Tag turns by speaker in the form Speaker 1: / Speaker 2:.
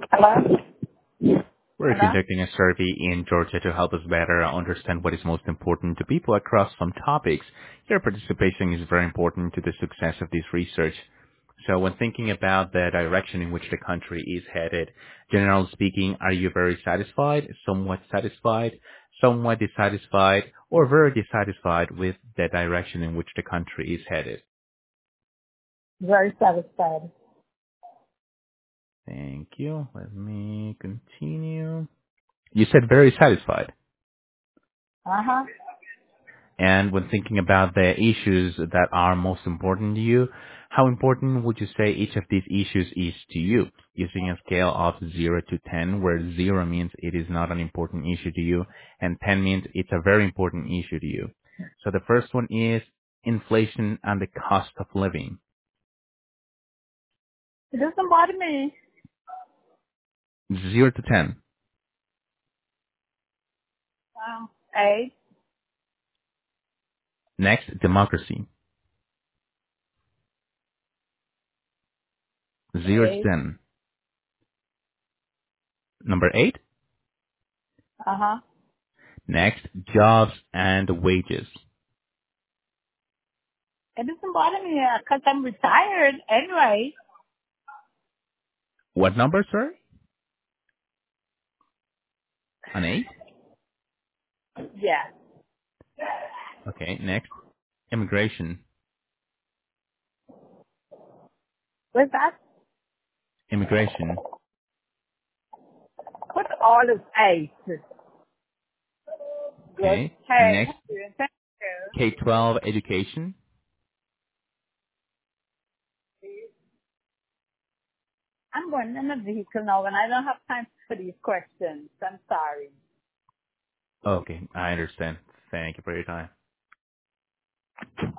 Speaker 1: Hello?
Speaker 2: We're
Speaker 1: Hello?
Speaker 2: conducting a survey in Georgia to help us better understand what is most important to people across some topics. Your participation is very important to the success of this research. So when thinking about the direction in which the country is headed, generally speaking, are you very satisfied, somewhat dissatisfied, or very dissatisfied with the direction in which the country is headed?
Speaker 1: Very satisfied.
Speaker 2: Thank you. Let me continue. You said very satisfied.
Speaker 1: Uh-huh.
Speaker 2: And when thinking about the issues that are most important to you, how important would you say each of these issues is to you? Using a scale of 0 to 10, where 0 means it is not an important issue to you, and 10 means it's a very important issue to you. So the first one is inflation and the cost of living.
Speaker 1: It doesn't bother me.
Speaker 2: 0 to 10.
Speaker 1: A,
Speaker 2: Next, democracy. 0 to
Speaker 1: A,
Speaker 2: 10. Number 8.
Speaker 1: uh-huh.
Speaker 2: Next, jobs and wages.
Speaker 1: It doesn't bother me because I'm retired anyway.
Speaker 2: What number, sir? An 8?
Speaker 1: Yeah.
Speaker 2: Okay, next. Immigration.
Speaker 1: What's that?
Speaker 2: Immigration.
Speaker 1: Put all is A. Good.
Speaker 2: Okay.
Speaker 1: Hey,
Speaker 2: Next,
Speaker 1: thank you.
Speaker 2: K-12 education.
Speaker 1: I'm going in a vehicle now and I don't have time for these questions. I'm sorry.
Speaker 2: Okay, I understand. Thank you for your time.